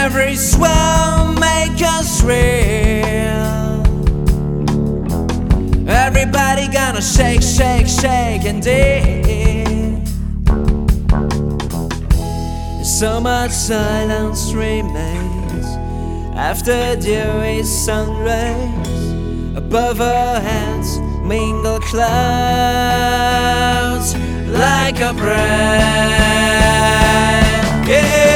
Every swell make us real. Everybody gonna shake, shake, shake and dig. So much silence remains after dewy sun rays. Above our heads mingle clouds like a breath. Yeah.